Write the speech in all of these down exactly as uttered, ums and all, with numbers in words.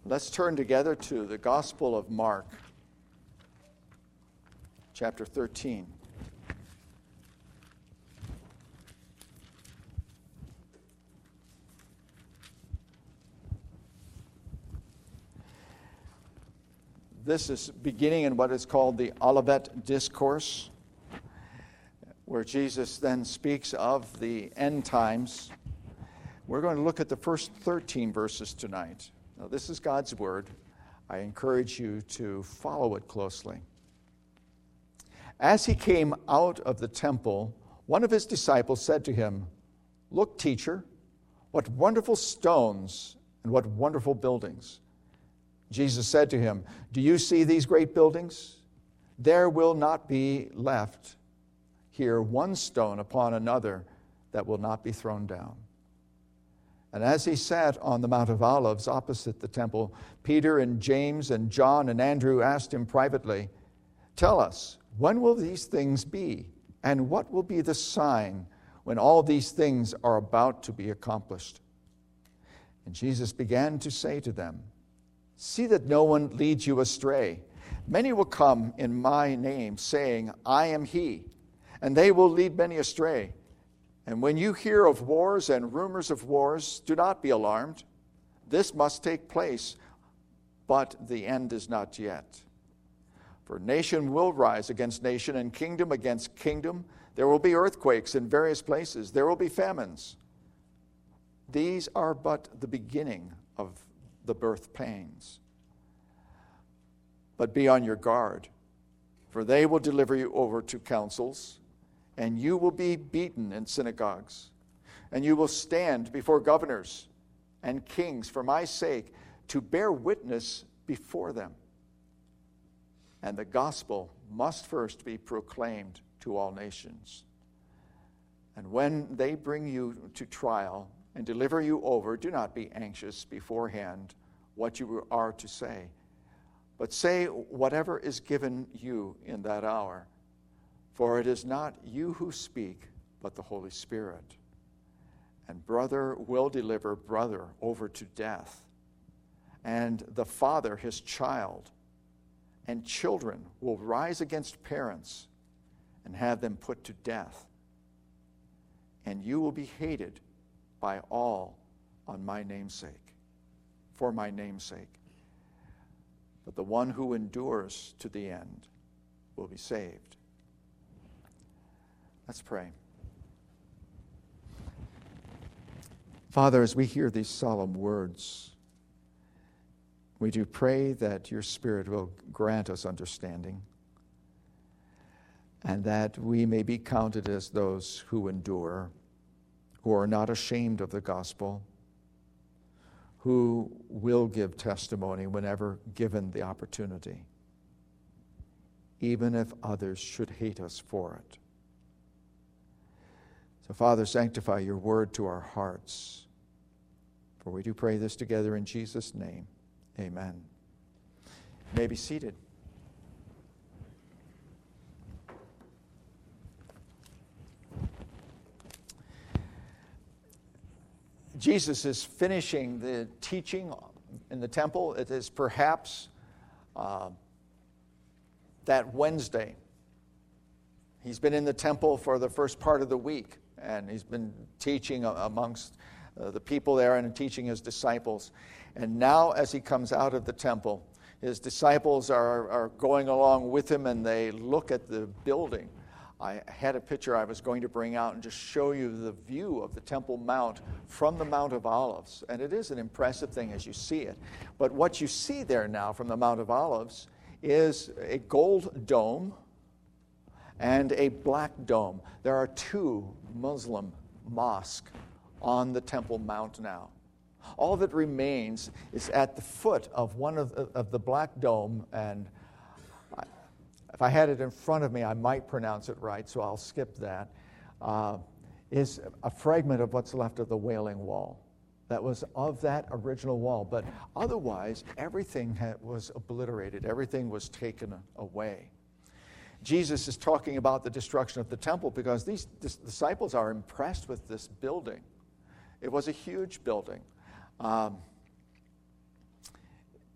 Let's turn together to the Gospel of Mark, chapter thirteen. This is beginning in what is called the Olivet Discourse, where Jesus then speaks of the end times. We're going to look at the first thirteen verses tonight. Now, this is God's Word. I encourage you to follow it closely. As he came out of the temple, one of his disciples said to him, "Look, teacher, what wonderful stones and what wonderful buildings." Jesus said to him, "Do you see these great buildings? There will not be left here one stone upon another that will not be thrown down." And as he sat on the Mount of Olives opposite the temple, Peter and James and John and Andrew asked him privately, "Tell us, when will these things be? And what will be the sign when all these things are about to be accomplished?" And Jesus began to say to them, "See that no one leads you astray. Many will come in my name, saying, 'I am he,' and they will lead many astray. And when you hear of wars and rumors of wars, do not be alarmed. This must take place, but the end is not yet. For nation will rise against nation, and kingdom against kingdom. There will be earthquakes in various places. There will be famines. These are but the beginning of the birth pains. But be on your guard, for they will deliver you over to councils, and you will be beaten in synagogues, and you will stand before governors and kings for my sake to bear witness before them. And the gospel must first be proclaimed to all nations. And when they bring you to trial and deliver you over, do not be anxious beforehand what you are to say, but say whatever is given you in that hour. For it is not you who speak, but the Holy Spirit. And brother will deliver brother over to death, and the father his child, and children will rise against parents and have them put to death. And you will be hated by all on my namesake, for my namesake. But the one who endures to the end will be saved." Let's pray. Father, as we hear these solemn words, we do pray that your Spirit will grant us understanding, and that we may be counted as those who endure, who are not ashamed of the gospel, who will give testimony whenever given the opportunity, even if others should hate us for it. So, Father, sanctify your word to our hearts. For we do pray this together in Jesus' name. Amen. You may be seated. Jesus is finishing the teaching in the temple. It is perhaps uh, that Wednesday. He's been in the temple for the first part of the week, and he's been teaching amongst uh, the people there and teaching his disciples. And now as he comes out of the temple, his disciples are, are going along with him, and they look at the building. I had a picture I was going to bring out and just show you the view of the Temple Mount from the Mount of Olives. And it is an impressive thing as you see it. But what you see there now from the Mount of Olives is a gold dome and a black dome. There are two Muslim mosques on the Temple Mount now. All that remains is at the foot of one of the, of the black dome, and I, if I had it in front of me, I might pronounce it right, so I'll skip that, uh, is a fragment of what's left of the Wailing Wall. That was of that original wall, but otherwise everything had, was obliterated. Everything was taken away. Jesus is talking about the destruction of the temple because these disciples are impressed with this building. It was a huge building. Um,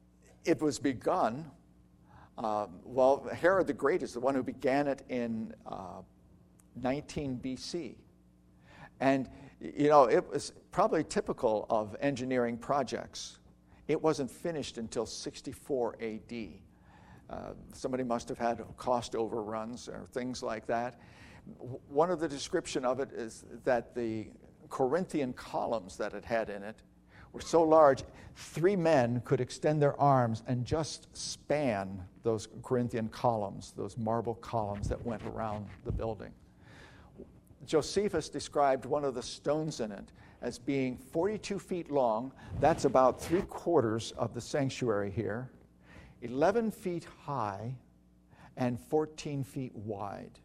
it was begun, uh, well, Herod the Great is the one who began it in uh, nineteen B C. And, you know, it was probably typical of engineering projects. It wasn't finished until sixty-four A D. Uh, somebody must have had cost overruns or things like that. One of the description of it is that the Corinthian columns that it had in it were so large, three men could extend their arms and just span those Corinthian columns, those marble columns that went around the building. Josephus described one of the stones in it as being forty-two feet long. That's about three quarters of the sanctuary here, eleven feet high, and fourteen feet wide.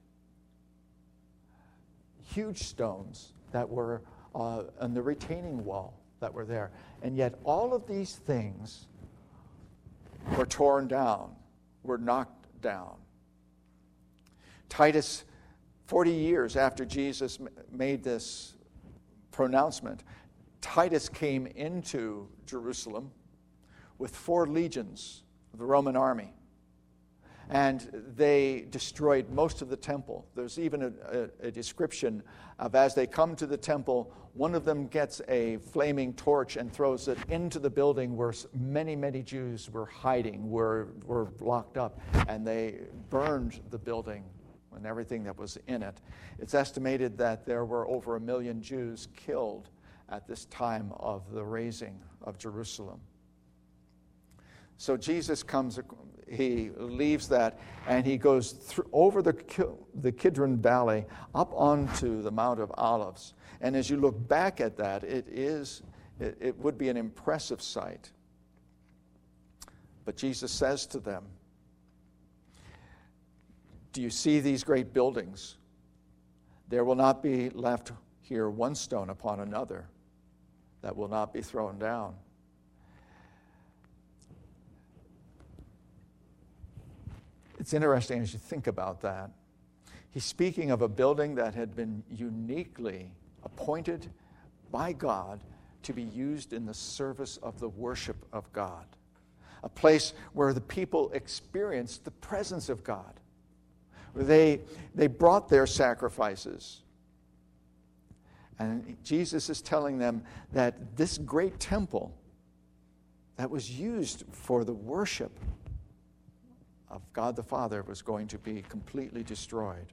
Huge stones that were uh, on the retaining wall that were there. And yet all of these things were torn down, were knocked down. Titus, forty years after Jesus made this pronouncement, Titus came into Jerusalem with four legions of the Roman army. And they destroyed most of the temple. There's even a, a, a description of as they come to the temple, one of them gets a flaming torch and throws it into the building where many, many Jews were hiding, were, were locked up, and they burned the building and everything that was in it. It's estimated that there were over a million Jews killed at this time of the razing of Jerusalem. So Jesus comes, he leaves that, and he goes through, over the, the Kidron Valley up onto the Mount of Olives. And as you look back at that, it is, it, it would be an impressive sight. But Jesus says to them, "Do you see these great buildings? There will not be left here one stone upon another that will not be thrown down." It's interesting as you think about that. He's speaking of a building that had been uniquely appointed by God to be used in the service of the worship of God. A place where the people experienced the presence of God. Where they, they brought their sacrifices. And Jesus is telling them that this great temple that was used for the worship of God the Father was going to be completely destroyed.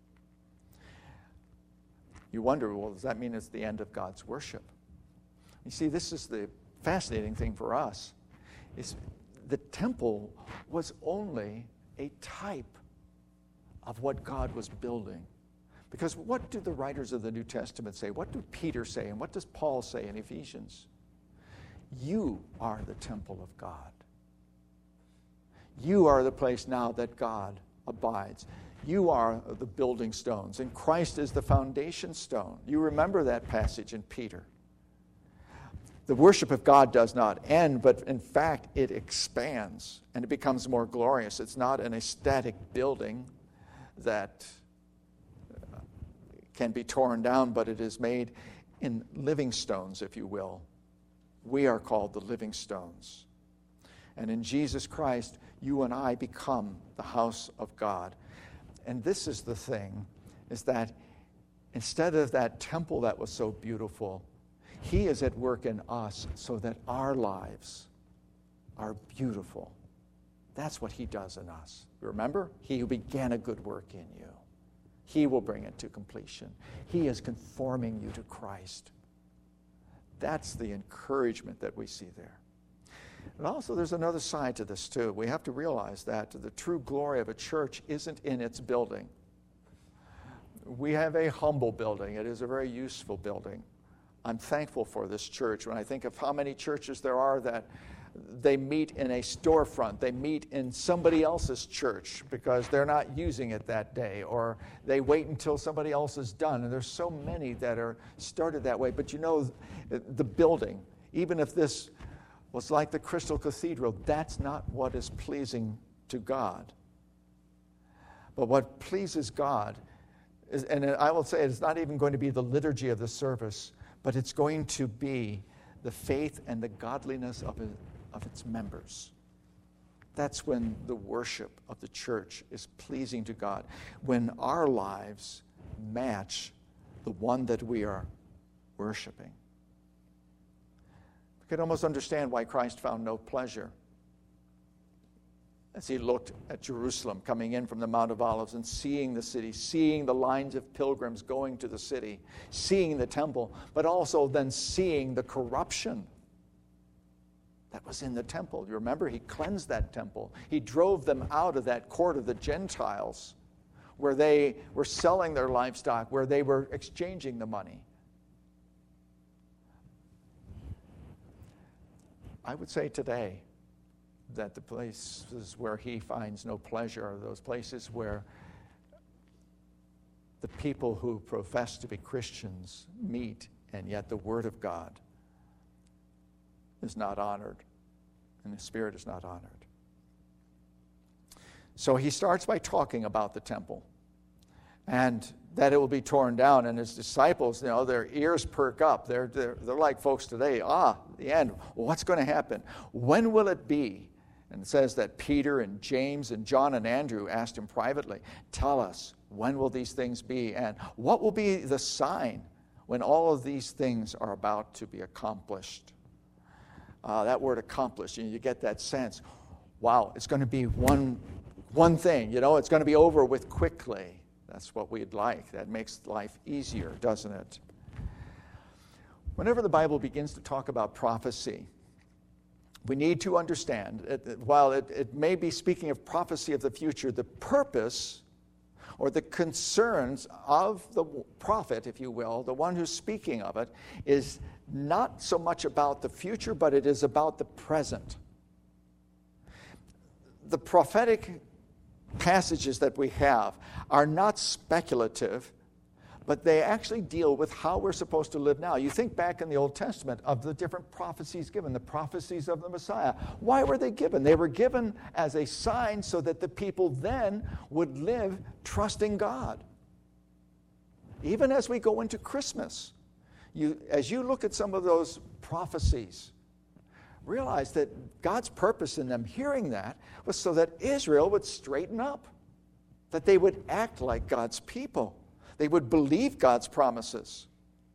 You wonder, well, does that mean it's the end of God's worship? You see, this is the fascinating thing for us, is the temple was only a type of what God was building. Because what do the writers of the New Testament say? What do Peter say? And what does Paul say in Ephesians? You are the temple of God. You are the place now that God abides. You are the building stones, and Christ is the foundation stone. You remember that passage in Peter. The worship of God does not end, but in fact it expands and it becomes more glorious. It's not an static building that can be torn down, but it is made in living stones, if you will. We are called the living stones. And in Jesus Christ, you and I become the house of God. And this is the thing, is that instead of that temple that was so beautiful, He is at work in us so that our lives are beautiful. That's what He does in us. Remember? He who began a good work in you, He will bring it to completion. He is conforming you to Christ. That's the encouragement that we see there. And also there's another side to this too. We have to realize that the true glory of a church isn't in its building. We have a humble building. It is a very useful building. I'm thankful for this church. When I think of how many churches there are that they meet in a storefront, they meet in somebody else's church because they're not using it that day, or they wait until somebody else is done. And there's so many that are started that way. But you know, the building, even if this was like the Crystal Cathedral, that's not what is pleasing to God. But what pleases God is, and I will say it's not even going to be the liturgy of the service, but it's going to be the faith and the godliness of, it, of its members. That's when the worship of the church is pleasing to God, when our lives match the one that we are worshiping. We can almost understand why Christ found no pleasure as he looked at Jerusalem coming in from the Mount of Olives and seeing the city, seeing the lines of pilgrims going to the city, seeing the temple, but also then seeing the corruption that was in the temple. You remember, he cleansed that temple. He drove them out of that court of the Gentiles where they were selling their livestock, where they were exchanging the money. I would say today that the places where he finds no pleasure are those places where the people who profess to be Christians meet, and yet the Word of God is not honored, and the Spirit is not honored. So he starts by talking about the temple, and that it will be torn down, and his disciples, you know, their ears perk up. They're, they're, they're like folks today. Ah, the end. Well, what's going to happen? When will it be? And it says that Peter and James and John and Andrew asked him privately, tell us, when will these things be? And what will be the sign when all of these things are about to be accomplished? Uh, that word accomplished, you know, you get that sense. Wow, it's going to be one, one thing. You know, it's going to be over with quickly. That's what we'd like. That makes life easier, doesn't it? Whenever the Bible begins to talk about prophecy, we need to understand, that while it, it may be speaking of prophecy of the future, the purpose or the concerns of the prophet, if you will, the one who's speaking of it, is not so much about the future, but it is about the present. The prophetic passages that we have are not speculative, but they actually deal with how we're supposed to live now. You think back in the Old Testament of the different prophecies given, the prophecies of the Messiah. Why were they given? They were given as a sign so that the people then would live trusting God. Even as we go into Christmas, you, as you look at some of those prophecies, realize that God's purpose in them hearing that was so that Israel would straighten up, that they would act like God's people. They would believe God's promises.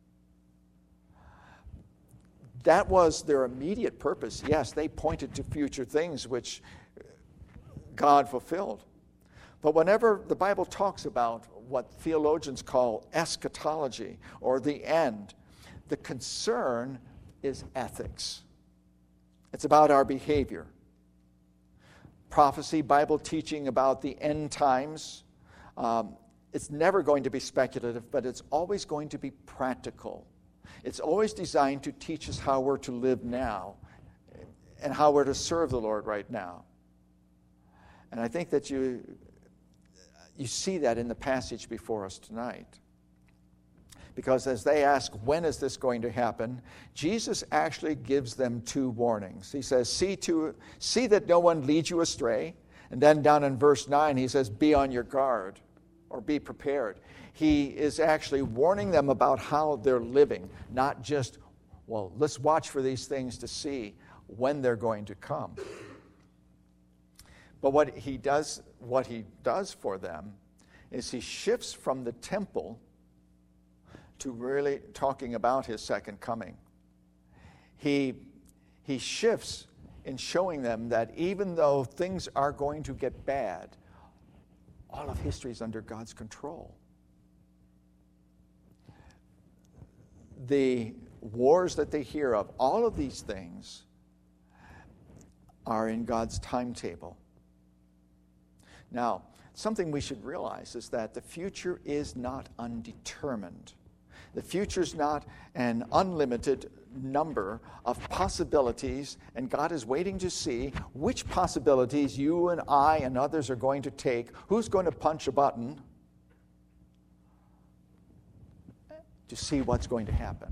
That was their immediate purpose. Yes, they pointed to future things which God fulfilled. But whenever the Bible talks about what theologians call eschatology, or the end, the concern is ethics. It's about our behavior. Prophecy, Bible teaching about the end times, um, it's never going to be speculative, but it's always going to be practical. It's always designed to teach us how we're to live now and how we're to serve the Lord right now. And I think that you, you see that in the passage before us tonight. Because as they ask, when is this going to happen, Jesus actually gives them two warnings. He says, see, to, see that no one leads you astray. And then down in verse nine, he says, be on your guard, or be prepared. He is actually warning them about how they're living, not just, well, let's watch for these things to see when they're going to come. But what he does, what he does for them is he shifts from the temple to really talking about his second coming. He, he shifts in showing them that even though things are going to get bad, all of history is under God's control. The wars that they hear of, all of these things are in God's timetable. Now, something we should realize is that the future is not undetermined. The future is not an unlimited number of possibilities, and God is waiting to see which possibilities you and I and others are going to take, who's going to punch a button to see what's going to happen.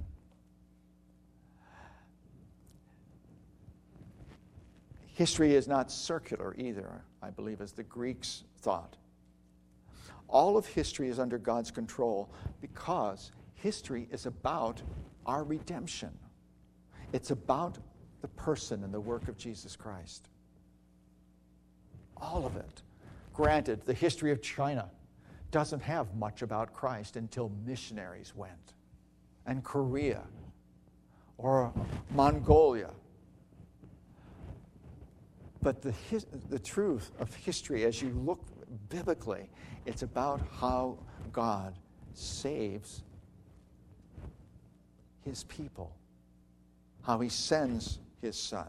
History is not circular either, I believe, as the Greeks thought. All of history is under God's control because history is about our redemption. It's about the person and the work of Jesus Christ. all of it. Granted, the history of China doesn't have much about Christ until missionaries went, and Korea, or Mongolia. But the, his, the truth of history, as you look biblically, it's about how God saves his people, how he sends his Son,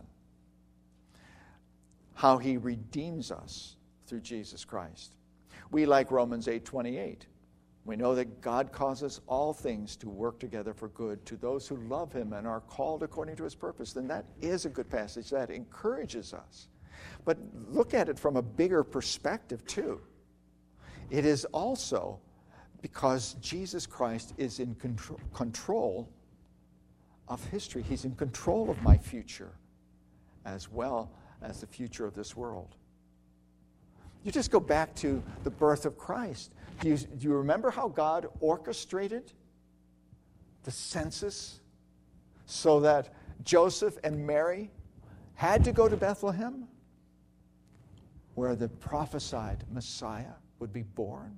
how he redeems us through Jesus Christ. We like Romans eight twenty-eight. We know that God causes all things to work together for good to those who love him and are called according to his purpose. Then that is a good passage that encourages us. But look at it from a bigger perspective too. It is also because Jesus Christ is in control, control of history. He's in control of my future as well as the future of this world. You just go back to the birth of Christ. Do you, do you remember how God orchestrated the census so that Joseph and Mary had to go to Bethlehem, where the prophesied Messiah would be born?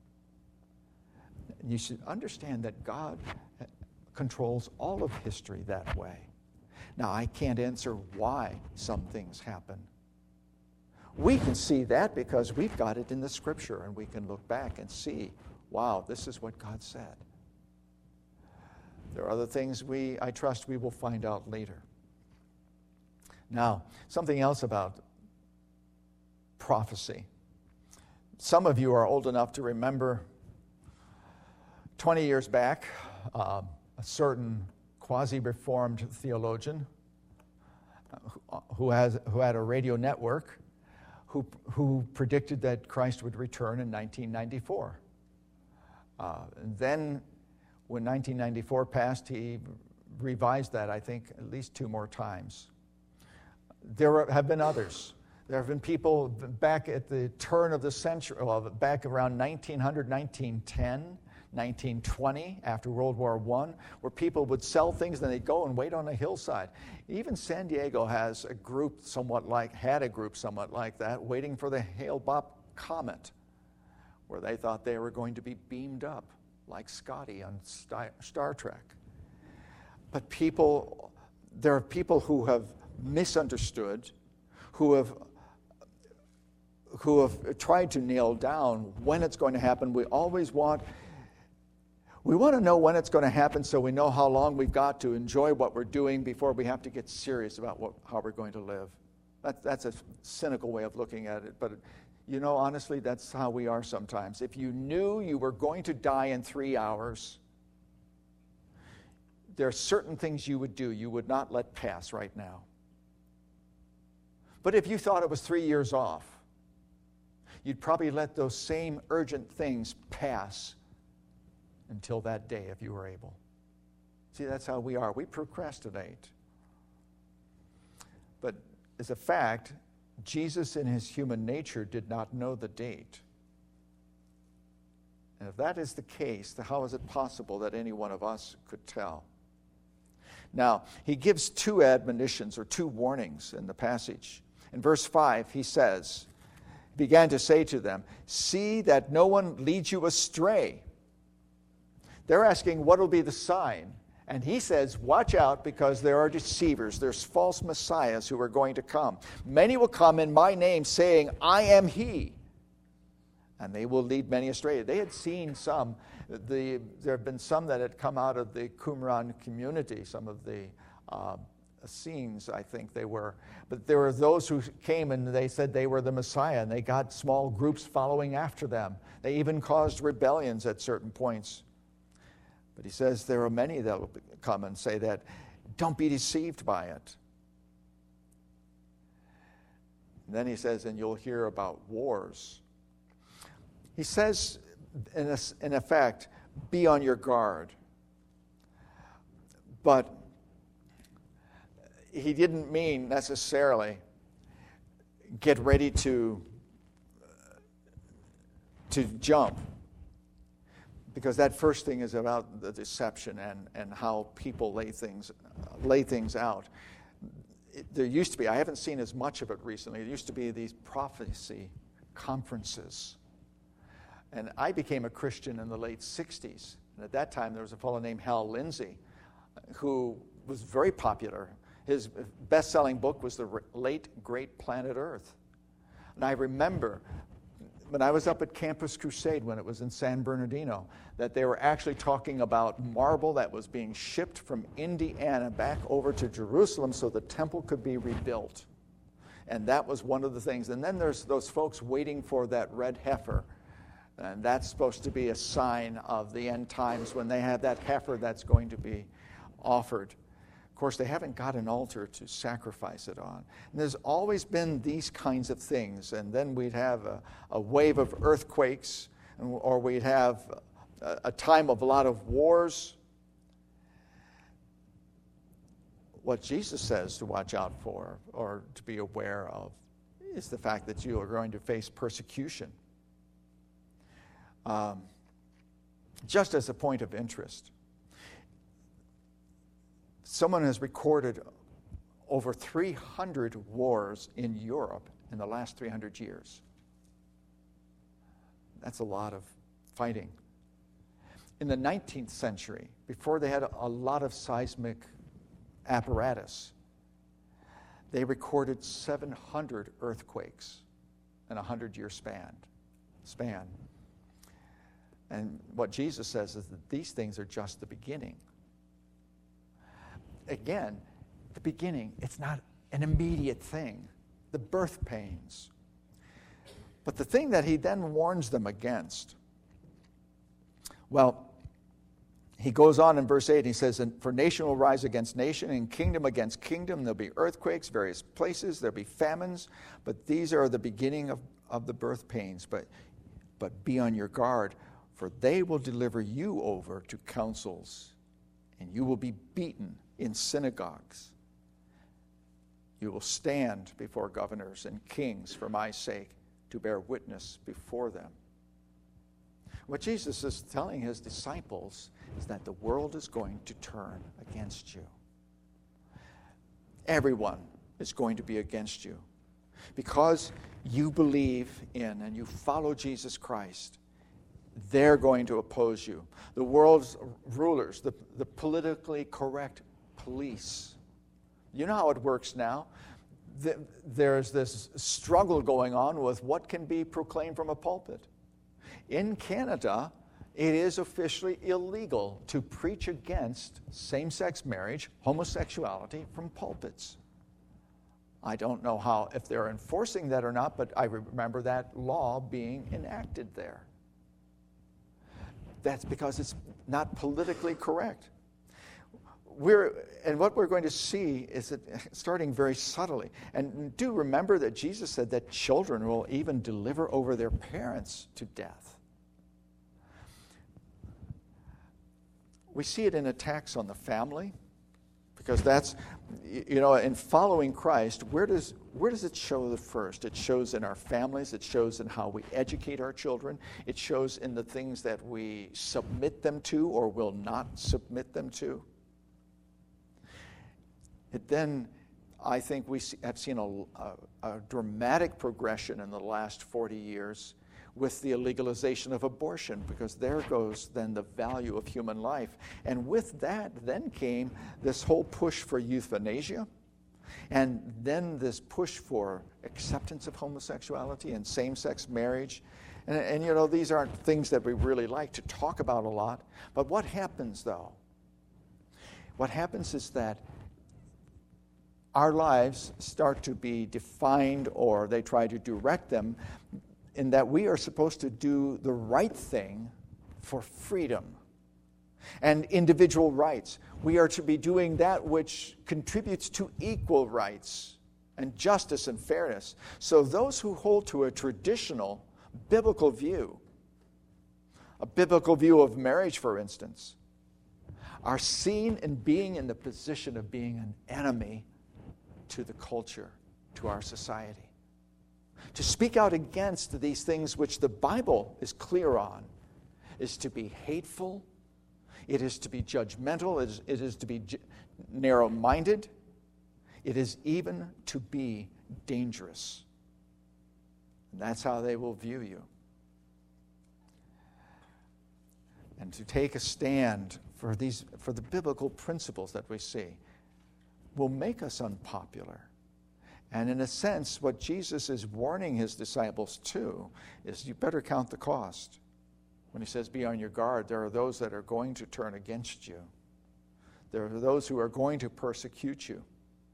You should understand that God controls all of history that way. Now, I can't answer why some things happen. We can see that because we've got it in the Scripture, and we can look back and see, wow, this is what God said. There are other things we, I trust we will find out later. Now, something else about prophecy. Some of you are old enough to remember twenty years back, uh, a certain quasi-reformed theologian uh, who, has, who had a radio network who, who predicted that Christ would return in nineteen ninety-four. Uh, and then when nineteen ninety-four passed, he revised that, I think, at least two more times. There have been others. There have been people back at the turn of the century, well, back around nineteen hundred, nineteen ten, nineteen twenty, after World War One, where people would sell things and they'd go and wait on a hillside. Even San Diego has a group somewhat like, had a group somewhat like that, waiting for the Hale-Bopp comet, where they thought they were going to be beamed up, like Scotty on Star Trek. But people, there are people who have misunderstood, who have who have tried to nail down when it's going to happen. We always want, we want to know when it's going to happen so we know how long we've got to enjoy what we're doing before we have to get serious about what, how we're going to live. That, that's a cynical way of looking at it, but you know, honestly, that's how we are sometimes. If you knew you were going to die in three hours, there are certain things you would do you would not let pass right now. But if you thought it was three years off, you'd probably let those same urgent things pass until that day if you were able. See, that's how we are. We procrastinate. But as a fact, Jesus in his human nature did not know the date. And if that is the case, then how is it possible that any one of us could tell? Now, he gives two admonitions or two warnings in the passage. In verse five, he says, began to say to them, see that no one leads you astray. They're asking, what will be the sign? And he says, watch out, because there are deceivers. There's false messiahs who are going to come. Many will come in my name, saying, I am he. And they will lead many astray. They had seen some. The, there have been some that had come out of the Qumran community, some of the uh, Essenes, I think they were. But there were those who came and they said they were the Messiah, and they got small groups following after them. They even caused rebellions at certain points. But he says there are many that will come and say that. Don't be deceived by it. And then he says, and you'll hear about wars. He says, in, a, in effect, be on your guard. But he didn't mean necessarily get ready to, to jump. Because that first thing is about the deception and, and how people lay things, lay things out. it, there used to be, I haven't seen as much of it recently, there used to be these prophecy conferences. And I became a Christian in the late sixties. And at that time, there was a fellow named Hal Lindsey who was very popular. His best-selling book was The Late Great Planet Earth. And I remember when I was up at Campus Crusade when it was in San Bernardino, that they were actually talking about marble that was being shipped from Indiana back over to Jerusalem so the temple could be rebuilt. And that was one of the things. And then there's those folks waiting for that red heifer. And that's supposed to be a sign of the end times when they have that heifer that's going to be offered. Of course, they haven't got an altar to sacrifice it on. And there's always been these kinds of things. And then we'd have a, a wave of earthquakes, or we'd have a, a time of a lot of wars. What Jesus says to watch out for or to be aware of is the fact that you are going to face persecution. Um, just as a point of interest, someone has recorded over three hundred wars in Europe in the last three hundred years. That's a lot of fighting. In the nineteenth century, before they had a, a lot of seismic apparatus, they recorded seven hundred earthquakes in a hundred-year span. span. And what Jesus says is that these things are just the beginning. Again, the beginning, it's not an immediate thing. The birth pains. But the thing that he then warns them against, well, he goes on in verse eight, he says, "And for nation will rise against nation, and kingdom against kingdom. There'll be earthquakes, various places. There'll be famines, but these are the beginning of, of the birth pains. But, but be on your guard, for they will deliver you over to councils, and you will be beaten in synagogues. You will stand before governors and kings for my sake to bear witness before them." What Jesus is telling his disciples is that the world is going to turn against you. Everyone is going to be against you. Because you believe in and you follow Jesus Christ, they're going to oppose you. The world's rulers, the, the politically correct police. You know how it works now. The, there's this struggle going on with what can be proclaimed from a pulpit. In Canada, it is officially illegal to preach against same-sex marriage, homosexuality from pulpits. I don't know how, if they're enforcing that or not, but I remember that law being enacted there. That's because it's not politically correct. We're, and what we're going to see is that starting very subtly. And do remember that Jesus said that children will even deliver over their parents to death. We see it in attacks on the family, because that's, you know, in following Christ, where does where does it show the first? It shows in our families. It shows in how we educate our children. It shows in the things that we submit them to or will not submit them to. It then, I think we have seen a, a, a dramatic progression in the last forty years with the legalization of abortion, because there goes then the value of human life. And with that then came this whole push for euthanasia, and then this push for acceptance of homosexuality and same-sex marriage. And, and you know, these aren't things that we really like to talk about a lot. But what happens, though? What happens is that our lives start to be defined, or they try to direct them, in that we are supposed to do the right thing for freedom and individual rights. We are to be doing that which contributes to equal rights and justice and fairness. So those who hold to a traditional biblical view, a biblical view of marriage, for instance, are seen in being in the position of being an enemy to the culture, to our society. To speak out against these things which the Bible is clear on is to be hateful, it is to be judgmental, it is, it is to be j- narrow-minded, It is even to be dangerous. And that's how they will view you. And to take a stand for these, for the biblical principles that we see will make us unpopular. And in a sense, what Jesus is warning his disciples to is you better count the cost. When he says be on your guard, there are those that are going to turn against you. There are those who are going to persecute you.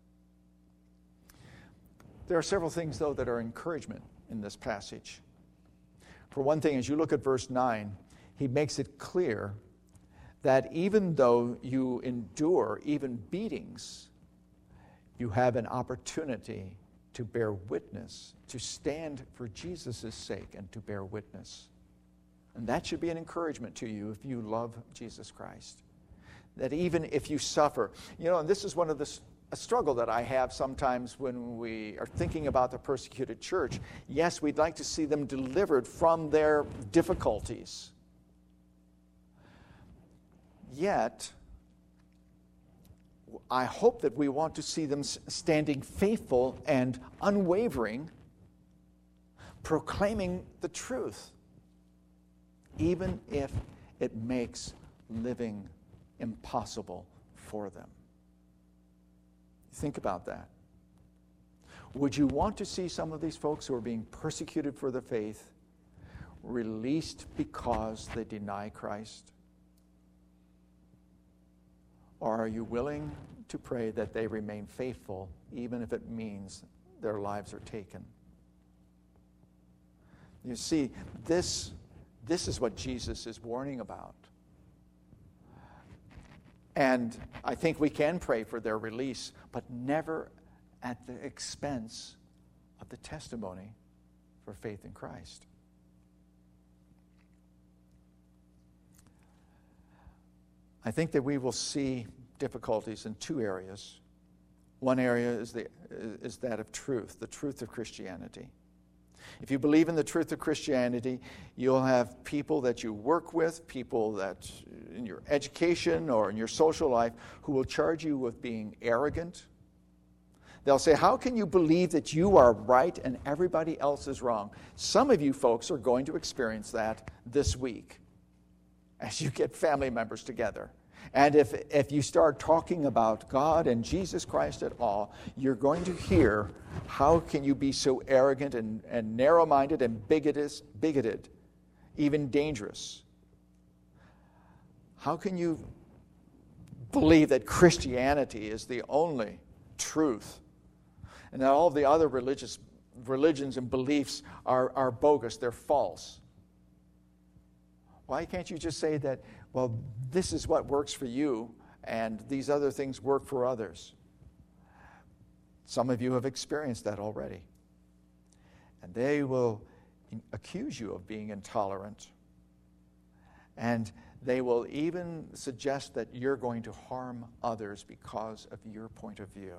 There are several things, though, that are encouragement in this passage. For one thing, as you look at verse nine, he makes it clear that even though you endure even beatings, you have an opportunity to bear witness, to stand for Jesus' sake and to bear witness. And that should be an encouragement to you if you love Jesus Christ. That even if you suffer, you know, and this is one of the a struggle that I have sometimes when we are thinking about the persecuted church. Yes, we'd like to see them delivered from their difficulties. Yet, I hope that we want to see them standing faithful and unwavering, proclaiming the truth, even if it makes living impossible for them. Think about that. Would you want to see some of these folks who are being persecuted for the faith released because they deny Christ? Or are you willing to pray that they remain faithful even if it means their lives are taken? You see, this, this is what Jesus is warning about. And I think we can pray for their release, but never at the expense of the testimony for faith in Christ. I think that we will see difficulties in two areas. One area is, the, is that of truth, the truth of Christianity. If you believe in the truth of Christianity, you'll have people that you work with, people that in your education or in your social life, who will charge you with being arrogant. They'll say, how can you believe that you are right and everybody else is wrong? Some of you folks are going to experience that this week as you get family members together. And if, if you start talking about God and Jesus Christ at all, you're going to hear, how can you be so arrogant and, and narrow-minded and bigoted, bigoted, even dangerous? How can you believe that Christianity is the only truth and that all the other religious religions and beliefs are, are bogus, they're false? Why can't you just say that, well, this is what works for you, and these other things work for others? Some of you have experienced that already. And they will accuse you of being intolerant. And they will even suggest that you're going to harm others because of your point of view.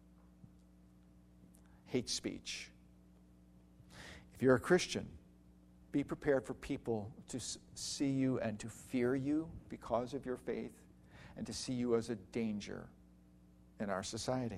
Hate speech. If you're a Christian, be prepared for people to see you and to fear you because of your faith, and to see you as a danger in our society.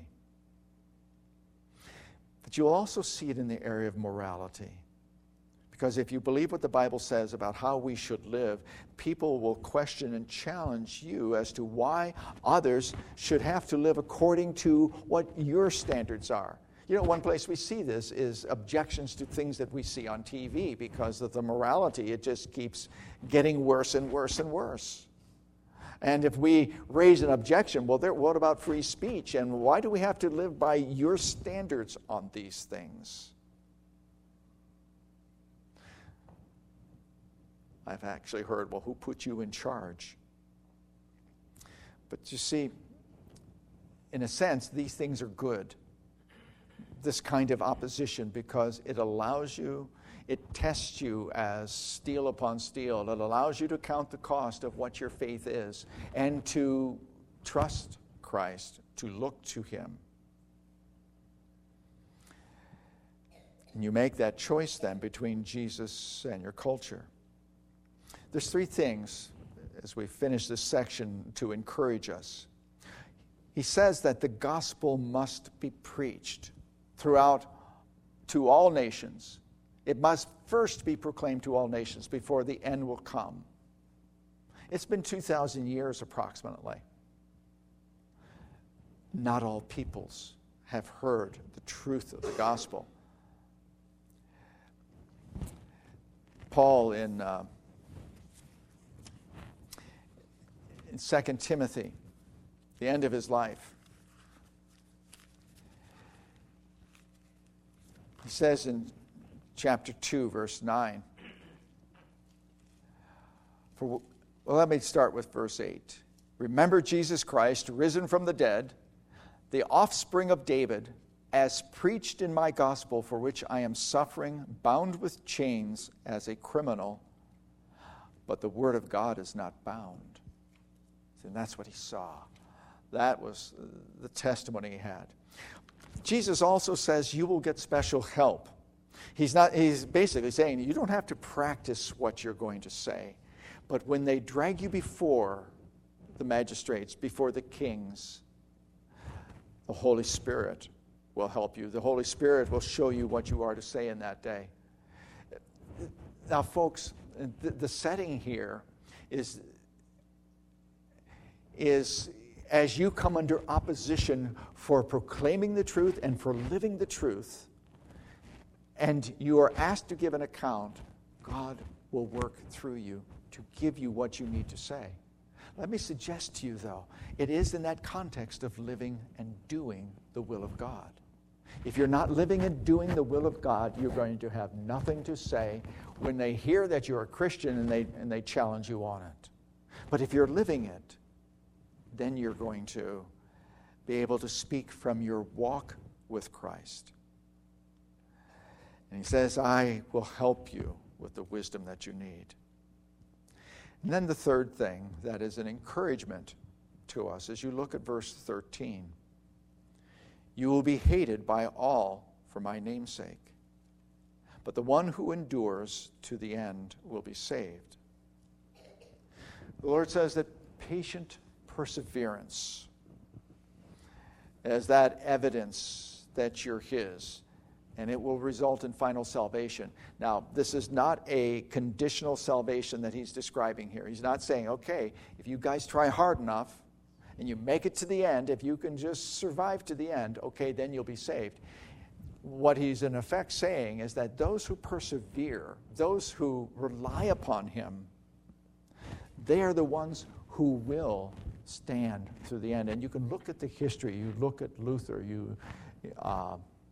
But you'll also see it in the area of morality. Because if you believe what the Bible says about how we should live, people will question and challenge you as to why others should have to live according to what your standards are. You know, one place we see this is objections to things that we see on T V because of the morality. It just keeps getting worse and worse and worse. And if we raise an objection, well, there, what about free speech? And why do we have to live by your standards on these things? I've actually heard, well, who put you in charge? But you see, in a sense, these things are good. This kind of opposition, because it allows you, it tests you as steel upon steel. It allows you to count the cost of what your faith is and to trust Christ, to look to Him. And you make that choice then between Jesus and your culture. There's three things, as we finish this section, to encourage us. he says that the gospel must be preached throughout to all nations. It must first be proclaimed to all nations before the end will come. It's been two thousand years approximately. Not all peoples have heard the truth of the gospel. Paul in, uh, in Second Timothy, the end of his life, he says in chapter two, verse nine, for, well, let me start with verse eight. Remember Jesus Christ, risen from the dead, the offspring of David, as preached in my gospel, for which I am suffering, bound with chains as a criminal, but the word of God is not bound. And that's what he saw. That was the testimony he had. Jesus also says you will get special help. He's not. He's basically saying you don't have to practice what you're going to say, but when they drag you before the magistrates, before the kings, the Holy Spirit will help you. The Holy Spirit will show you what you are to say in that day. Now, folks, the, the setting here is, is as you come under opposition for proclaiming the truth and for living the truth, and you are asked to give an account, God will work through you to give you what you need to say. Let me suggest to you, though, it is in that context of living and doing the will of God. If you're not living and doing the will of God, you're going to have nothing to say when they hear that you're a Christian and they, and they challenge you on it. But if you're living it, then you're going to be able to speak from your walk with Christ. And he says, I will help you with the wisdom that you need. And then the third thing that is an encouragement to us as you look at verse thirteen. You will be hated by all for my name's sake, but the one who endures to the end will be saved. The Lord says that patient perseverance as that evidence that you're his, and it will result in final salvation. Now, this is not a conditional salvation that he's describing here. He's not saying, okay, if you guys try hard enough and you make it to the end, if you can just survive to the end, okay, then you'll be saved. What he's in effect saying is that those who persevere, those who rely upon him, they are the ones who will stand through the end. And you can look at the history. You look at Luther. You, uh,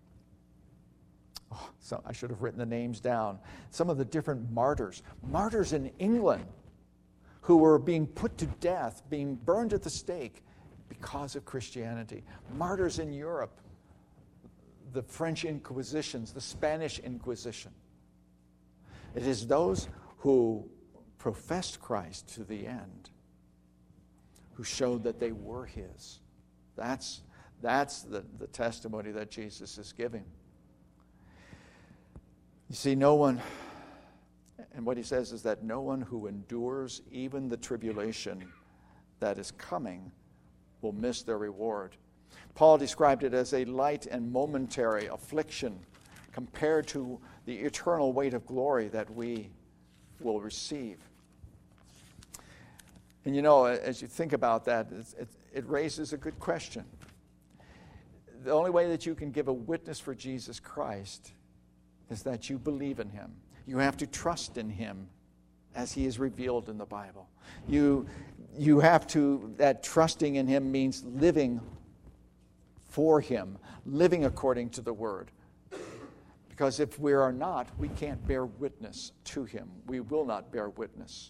oh, so I should have written the names down. Some of the different martyrs. Martyrs in England who were being put to death, being burned at the stake because of Christianity. Martyrs in Europe. The French Inquisitions, the Spanish Inquisition. It is those who professed Christ to the end who showed that they were his. That's, that's the, the testimony that Jesus is giving. You see, no one, and what he says is that no one who endures even the tribulation that is coming will miss their reward. Paul described it as a light and momentary affliction compared to the eternal weight of glory that we will receive. And you know, as you think about that, it, it raises a good question. The only way that you can give a witness for Jesus Christ is that you believe in him. You have to trust in him as he is revealed in the Bible. You, you have to, that trusting in him means living for him, living according to the word. Because if we are not, we can't bear witness to him. We will not bear witness.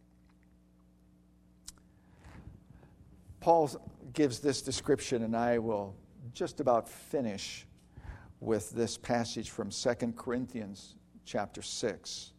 Paul gives this description, and I will just about finish with this passage from Second Corinthians chapter six.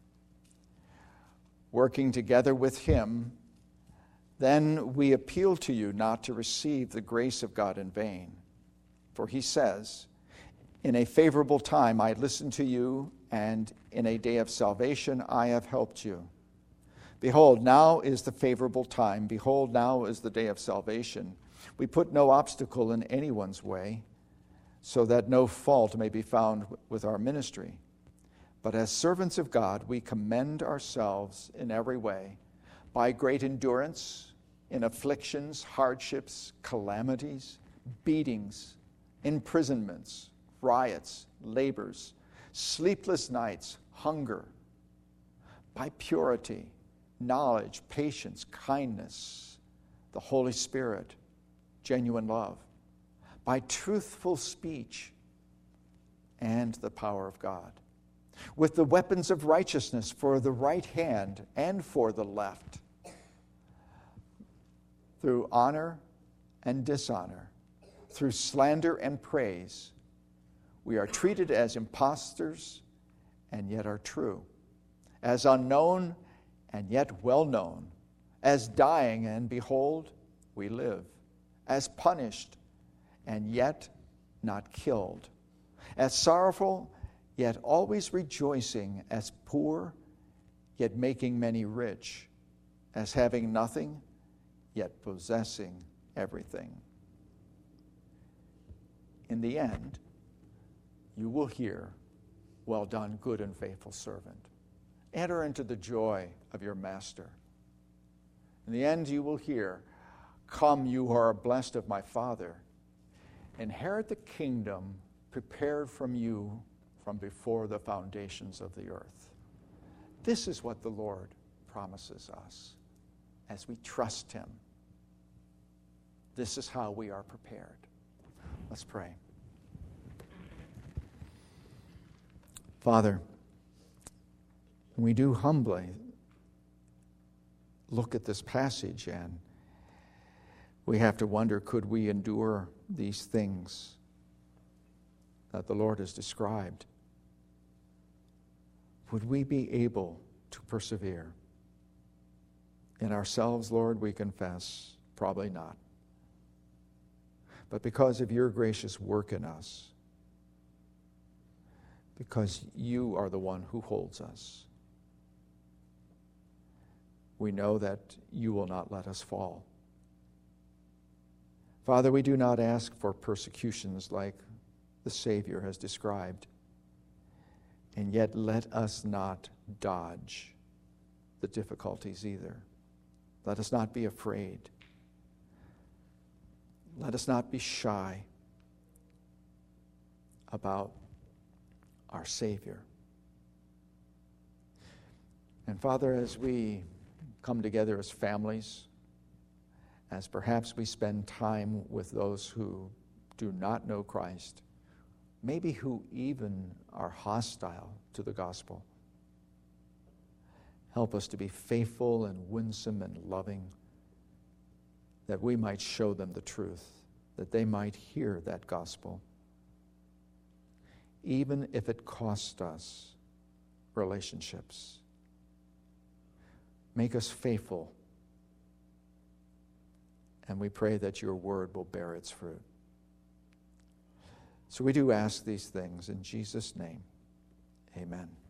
Working together with him, then we appeal to you not to receive the grace of God in vain. For he says, in a favorable time I listened to you, and in a day of salvation I have helped you. Behold, now is the favorable time. Behold, now is the day of salvation. We put no obstacle in anyone's way, so that no fault may be found with our ministry. But as servants of God, we commend ourselves in every way by great endurance in afflictions, hardships, calamities, beatings, imprisonments, riots, labors, sleepless nights, hunger, by purity, knowledge, patience, kindness, the Holy Spirit, genuine love, by truthful speech and the power of God, with the weapons of righteousness for the right hand and for the left, through honor and dishonor, through slander and praise. We are treated as impostors and yet are true, as unknown and yet well known, as dying and behold, we live, as punished and yet not killed, as sorrowful yet always rejoicing, as poor yet making many rich, as having nothing yet possessing everything. In the end, you will hear, "Well done, good and faithful servant. Enter into the joy of your master." In the end, you will hear, "Come, you who are blessed of my Father. Inherit the kingdom prepared from you from before the foundations of the earth." This is what the Lord promises us as we trust him. This is how we are prepared. Let's pray. Father, we do humbly look at this passage, and we have to wonder, could we endure these things that the Lord has described? Would we be able to persevere? In ourselves, Lord, we confess, probably not. But because of your gracious work in us, because you are the one who holds us, we know that you will not let us fall. Father, we do not ask for persecutions like the Savior has described, and yet let us not dodge the difficulties either. Let us not be afraid. Let us not be shy about our Savior. And Father, as we come together as families, as perhaps we spend time with those who do not know Christ, maybe who even are hostile to the gospel, help us to be faithful and winsome and loving, that we might show them the truth, that they might hear that gospel, even if it costs us relationships. Make us faithful, and we pray that your word will bear its fruit. So we do ask these things in Jesus' name. Amen.